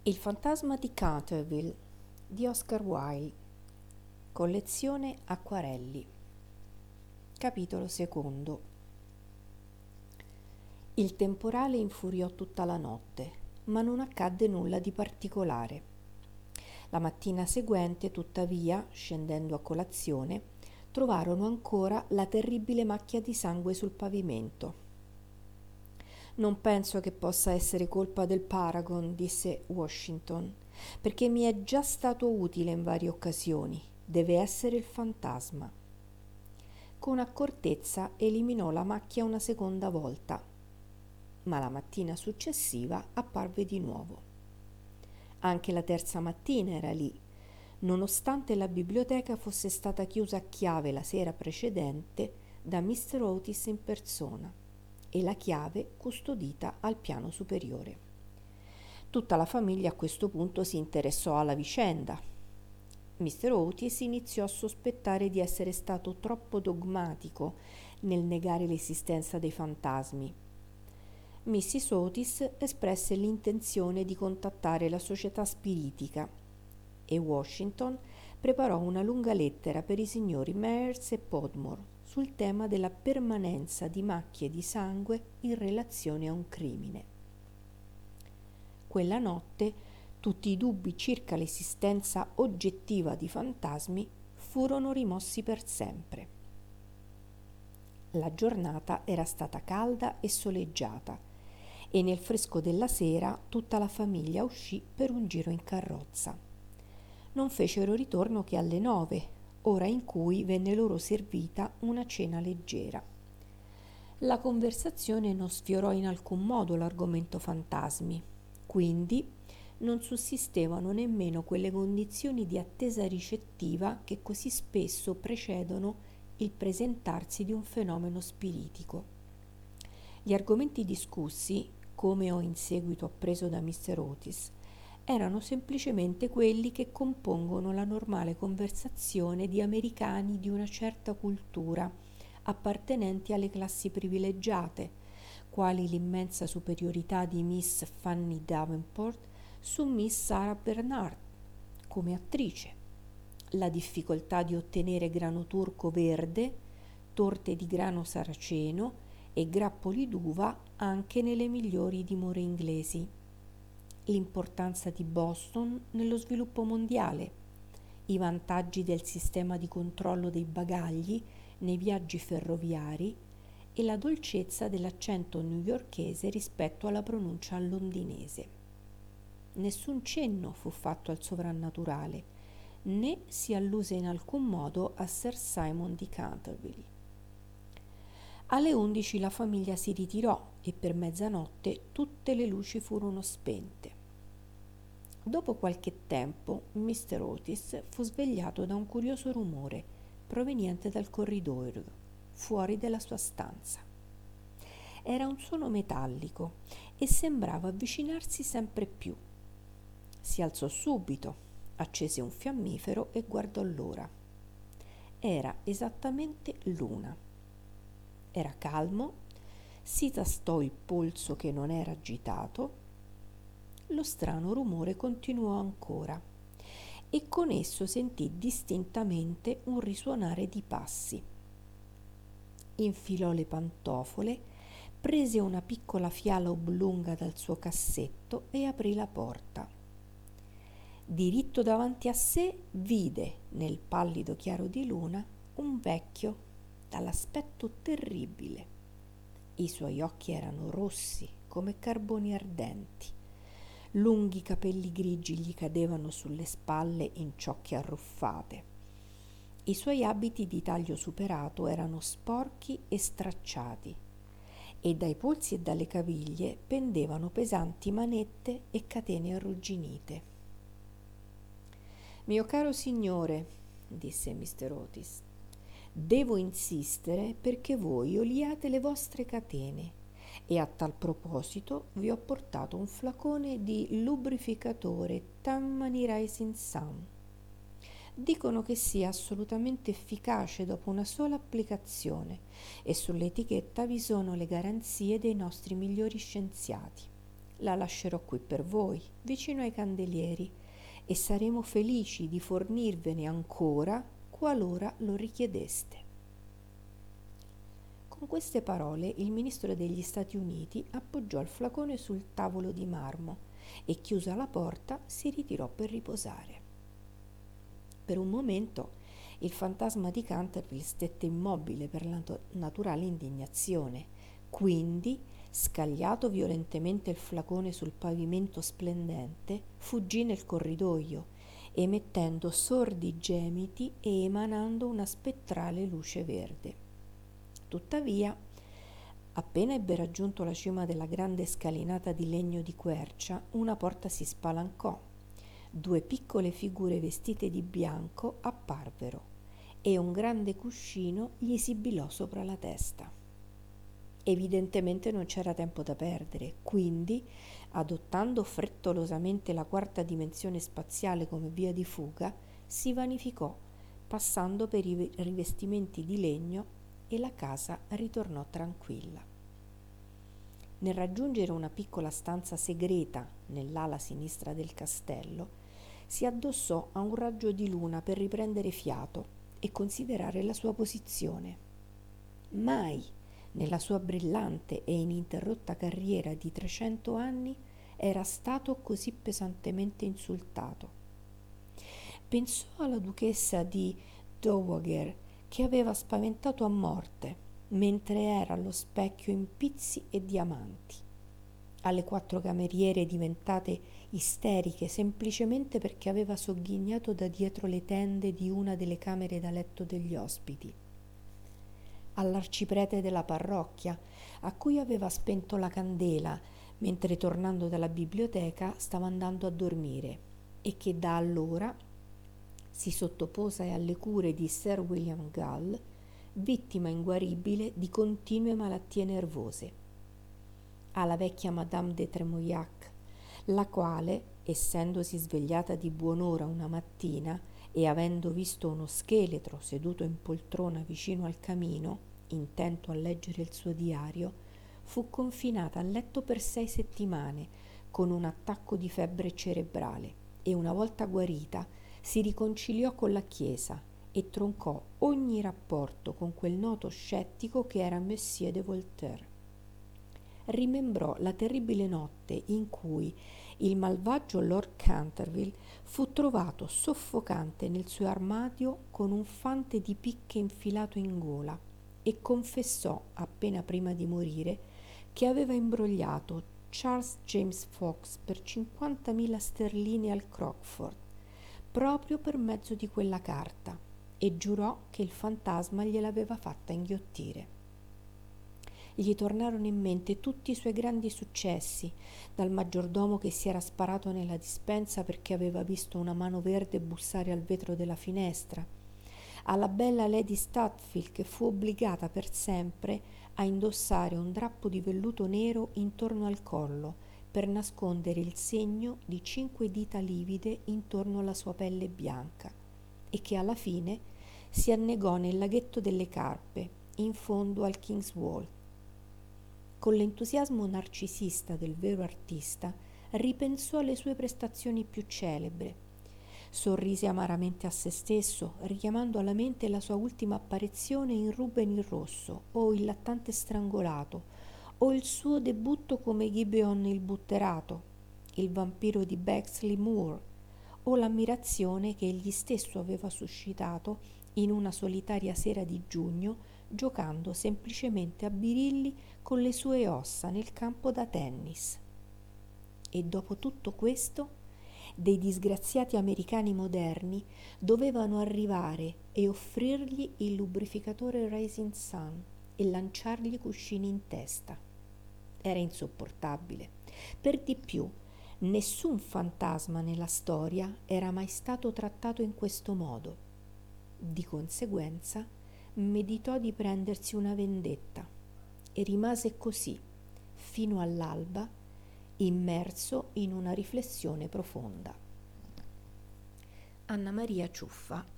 Il fantasma di Canterville di Oscar Wilde, collezione Acquarelli. Capitolo secondo. Il temporale infuriò tutta la notte, ma non accadde nulla di particolare. La mattina seguente, tuttavia, scendendo a colazione, trovarono ancora la terribile macchia di sangue sul pavimento. «Non penso che possa essere colpa del Paragon», disse Washington, «perché mi è già stato utile in varie occasioni. Deve essere il fantasma». Con accortezza eliminò la macchia una seconda volta, ma la mattina successiva apparve di nuovo. Anche la terza mattina era lì, nonostante la biblioteca fosse stata chiusa a chiave la sera precedente da Mr. Otis in persona e la chiave custodita al piano superiore. Tutta la famiglia a questo punto si interessò alla vicenda. Mr. Otis iniziò a sospettare di essere stato troppo dogmatico nel negare l'esistenza dei fantasmi. Mrs. Otis espresse l'intenzione di contattare la società spiritica e Washington preparò una lunga lettera per i signori Myers e Podmore sul tema della permanenza di macchie di sangue in relazione a un crimine. Quella notte tutti i dubbi circa l'esistenza oggettiva di fantasmi furono rimossi per sempre. La giornata era stata calda e soleggiata e nel fresco della sera tutta la famiglia uscì per un giro in carrozza. Non fecero ritorno che alle 9, ora in cui venne loro servita una cena leggera. La conversazione non sfiorò in alcun modo l'argomento fantasmi, quindi non sussistevano nemmeno quelle condizioni di attesa ricettiva che così spesso precedono il presentarsi di un fenomeno spiritico. Gli argomenti discussi, come ho in seguito appreso da Mr. Otis, erano semplicemente quelli che compongono la normale conversazione di americani di una certa cultura, appartenenti alle classi privilegiate, quali l'immensa superiorità di Miss Fanny Davenport su Miss Sarah Bernhardt come attrice, la difficoltà di ottenere grano turco verde, torte di grano saraceno e grappoli d'uva anche nelle migliori dimore inglesi, l'importanza di Boston nello sviluppo mondiale, i vantaggi del sistema di controllo dei bagagli nei viaggi ferroviari e la dolcezza dell'accento newyorkese rispetto alla pronuncia londinese. Nessun cenno fu fatto al sovrannaturale, né si alluse in alcun modo a Sir Simon di Canterville. Alle 11 la famiglia si ritirò e per mezzanotte tutte le luci furono spente. Dopo qualche tempo Mr. Otis fu svegliato da un curioso rumore proveniente dal corridoio, fuori della sua stanza. Era un suono metallico e sembrava avvicinarsi sempre più. Si alzò subito, accese un fiammifero e guardò l'ora. Era esattamente l'una. Era calmo, si tastò il polso che non era agitato. Lo strano rumore continuò ancora e con esso sentì distintamente un risuonare di passi. Infilò le pantofole, prese una piccola fiala oblunga dal suo cassetto e aprì la porta. Diritto davanti a sé vide, nel pallido chiaro di luna, un vecchio dall'aspetto terribile. I suoi occhi erano rossi come carboni ardenti. Lunghi capelli grigi gli cadevano sulle spalle in ciocche arruffate. I suoi abiti di taglio superato erano sporchi e stracciati e dai polsi e dalle caviglie pendevano pesanti manette e catene arrugginite. «Mio caro signore», disse Mr. Otis, «devo insistere perché voi oliate le vostre catene e a tal proposito vi ho portato un flacone di lubrificatore Tammany Rising Sun. Dicono che sia assolutamente efficace dopo una sola applicazione e sull'etichetta vi sono le garanzie dei nostri migliori scienziati. La lascerò qui per voi, vicino ai candelieri, e saremo felici di fornirvene ancora qualora lo richiedeste. Con queste parole il ministro degli Stati Uniti appoggiò il flacone sul tavolo di marmo e, chiusa la porta, si ritirò per riposare. Per un momento il fantasma di Canterville stette immobile per la naturale indignazione, quindi, scagliato violentemente il flacone sul pavimento splendente, fuggì nel corridoio, emettendo sordi gemiti e emanando una spettrale luce verde. Tuttavia, appena ebbe raggiunto la cima della grande scalinata di legno di quercia, una porta si spalancò. 2 piccole figure vestite di bianco apparvero e un grande cuscino gli sibilò sopra la testa. Evidentemente non c'era tempo da perdere, quindi, adottando frettolosamente la 4ª dimensione spaziale come via di fuga, si vanificò, passando per i rivestimenti di legno, e la casa ritornò tranquilla. Nel raggiungere una piccola stanza segreta nell'ala sinistra del castello, si addossò a un raggio di luna per riprendere fiato e considerare la sua posizione. Mai, nella sua brillante e ininterrotta carriera di 300 anni, era stato così pesantemente insultato. Pensò alla duchessa di Dowager, che aveva spaventato a morte mentre era allo specchio in pizzi e diamanti, alle 4 cameriere diventate isteriche semplicemente perché aveva sogghignato da dietro le tende di una delle camere da letto degli ospiti, all'arciprete della parrocchia, a cui aveva spento la candela mentre, tornando dalla biblioteca, stava andando a dormire, e che da allora si sottopose alle cure di Sir William Gull, vittima inguaribile di continue malattie nervose. Alla vecchia Madame de Tremouillac, la quale, essendosi svegliata di buon'ora una mattina e avendo visto uno scheletro seduto in poltrona vicino al camino, intento a leggere il suo diario, fu confinata a letto per 6 settimane con un attacco di febbre cerebrale e, una volta guarita, si riconciliò con la Chiesa e troncò ogni rapporto con quel noto scettico che era Monsieur de Voltaire. Rimembrò la terribile notte in cui il malvagio Lord Canterville fu trovato soffocante nel suo armadio con un fante di picche infilato in gola, e confessò, appena prima di morire, che aveva imbrogliato Charles James Fox per 50.000 sterline al Crockford, proprio per mezzo di quella carta, e giurò che il fantasma gliel'aveva fatta inghiottire. Gli tornarono in mente tutti i suoi grandi successi, dal maggiordomo che si era sparato nella dispensa perché aveva visto una mano verde bussare al vetro della finestra, alla bella Lady Stutfield che fu obbligata per sempre a indossare un drappo di velluto nero intorno al collo per nascondere il segno di 5 dita livide intorno alla sua pelle bianca, e che alla fine si annegò nel laghetto delle Carpe in fondo al Kingswall. Con l'entusiasmo narcisista del vero artista, ripensò alle sue prestazioni più celebri. Sorrise amaramente a se stesso, richiamando alla mente la sua ultima apparizione in Ruben il Rosso, o Il lattante strangolato, o il suo debutto come Gibeon il butterato, il vampiro di Bexley Moor, o l'ammirazione che egli stesso aveva suscitato in una solitaria sera di giugno, giocando semplicemente a birilli con le sue ossa nel campo da tennis. E dopo tutto questo, dei disgraziati americani moderni dovevano arrivare e offrirgli il lubrificatore Rising Sun e lanciargli cuscini in testa. Era insopportabile. Per di più, nessun fantasma nella storia era mai stato trattato in questo modo. Di conseguenza, meditò di prendersi una vendetta e rimase così, fino all'alba, immerso in una riflessione profonda. Anna Maria Ciuffa,